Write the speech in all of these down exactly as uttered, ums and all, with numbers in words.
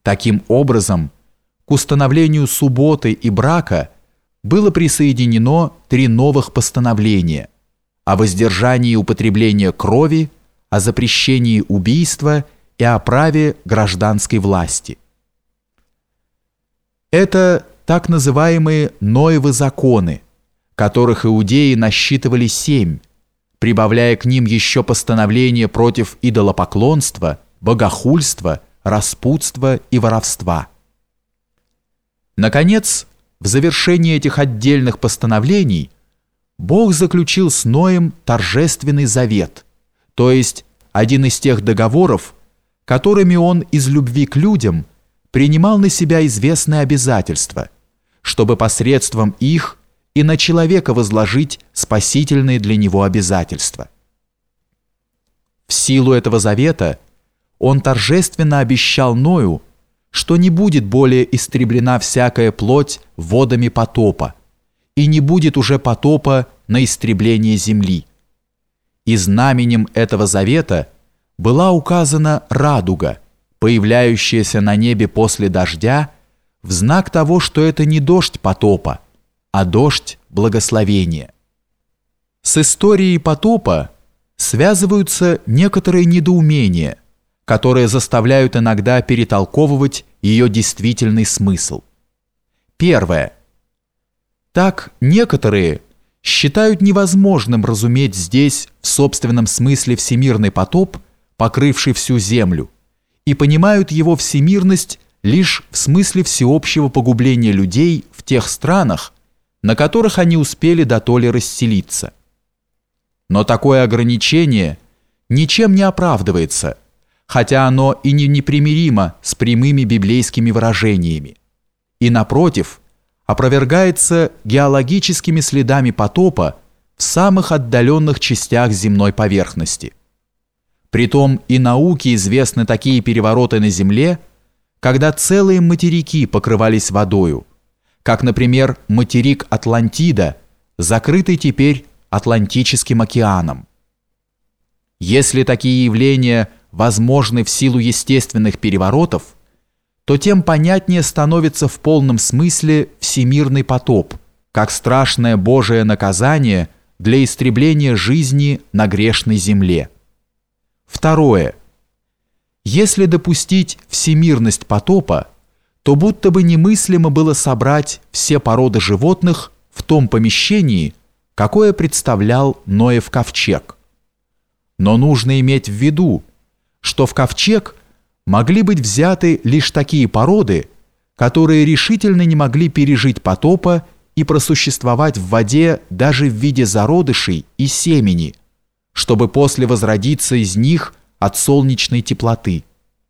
Таким образом, к установлению субботы и брака было присоединено три новых постановления о воздержании употребления крови, о запрещении убийства и о праве гражданской власти. Это так называемые Ноевы законы, которых иудеи насчитывали семь, прибавляя к ним еще постановления против идолопоклонства, богохульства, распутства и воровства. Наконец, в завершении этих отдельных постановлений Бог заключил с Ноем торжественный завет, то есть один из тех договоров, которыми он из любви к людям принимал на себя известные обязательства, чтобы посредством их и на человека возложить спасительные для него обязательства. В силу этого завета он торжественно обещал Ною, что не будет более истреблена всякая плоть водами потопа, и не будет уже потопа на истребление земли. И знаменем этого завета была указана радуга, появляющаяся на небе после дождя, в знак того, что это не дождь потопа, а дождь благословения. С историей потопа связываются некоторые недоумения, которые заставляют иногда перетолковывать ее действительный смысл. Первое. Так некоторые считают невозможным разуметь здесь в собственном смысле всемирный потоп, покрывший всю землю, и понимают его всемирность лишь в смысле всеобщего погубления людей в тех странах, на которых они успели дотоле расселиться. Но такое ограничение ничем не оправдывается, хотя оно и не непримиримо с прямыми библейскими выражениями, и, напротив, опровергается геологическими следами потопа в самых отдаленных частях земной поверхности. Притом и науке известны такие перевороты на Земле, когда целые материки покрывались водою, как, например, материк Атлантида, закрытый теперь Атлантическим океаном. Если такие явления возможны в силу естественных переворотов, то тем понятнее становится в полном смысле всемирный потоп, как страшное Божие наказание для истребления жизни на грешной земле. Второе. Если допустить всемирность потопа, то будто бы немыслимо было собрать все породы животных в том помещении, какое представлял Ноев ковчег. Но нужно иметь в виду, что в ковчег могли быть взяты лишь такие породы, которые решительно не могли пережить потопа и просуществовать в воде даже в виде зародышей и семени, чтобы после возродиться из них от солнечной теплоты.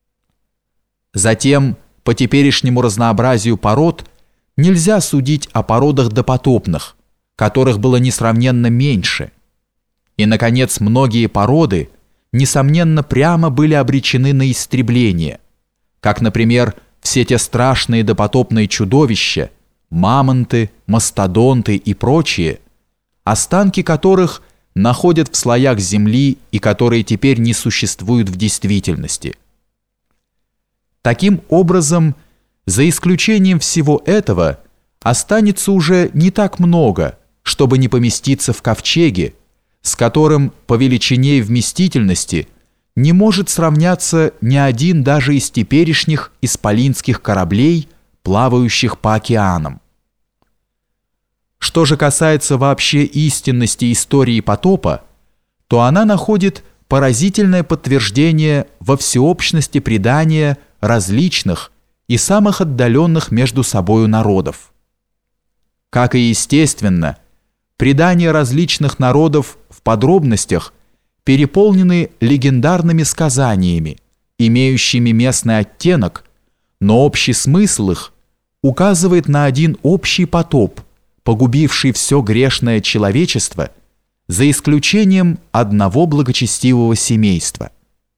Затем, по теперешнему разнообразию пород, нельзя судить о породах допотопных, которых было несравненно меньше. И, наконец, многие породы, несомненно, прямо были обречены на истребление, как, например, все те страшные допотопные чудовища, мамонты, мастодонты и прочие, останки которых находят в слоях земли и которые теперь не существуют в действительности. Таким образом, за исключением всего этого, останется уже не так много, чтобы не поместиться в ковчеге, с которым по величине и вместительности не может сравняться ни один даже из теперешних исполинских кораблей, плавающих по океанам. Что же касается вообще истинности истории потопа, то она находит поразительное подтверждение во всеобщности предания различных и самых отдаленных между собою народов. Как и естественно, предания различных народов в подробностях переполнены легендарными сказаниями, имеющими местный оттенок, но общий смысл их указывает на один общий потоп, погубивший все грешное человечество, за исключением одного благочестивого семейства.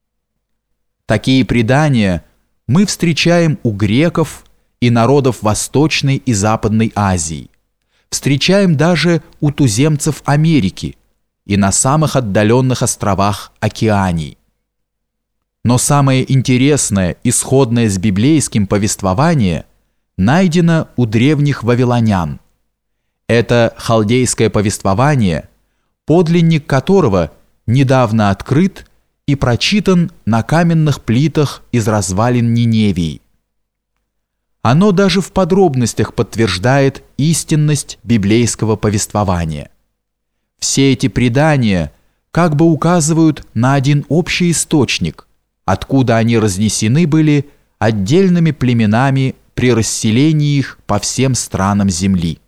Такие предания мы встречаем у греков и народов Восточной и Западной Азии, встречаем даже у туземцев Америки и на самых отдаленных островах Океании. Но самое интересное и сходное с библейским повествование найдено у древних вавилонян. Это халдейское повествование, подлинник которого недавно открыт и прочитан на каменных плитах из развалин Ниневии. Оно даже в подробностях подтверждает истинность библейского повествования. Все эти предания как бы указывают на один общий источник, откуда они разнесены были отдельными племенами при расселении их по всем странам земли.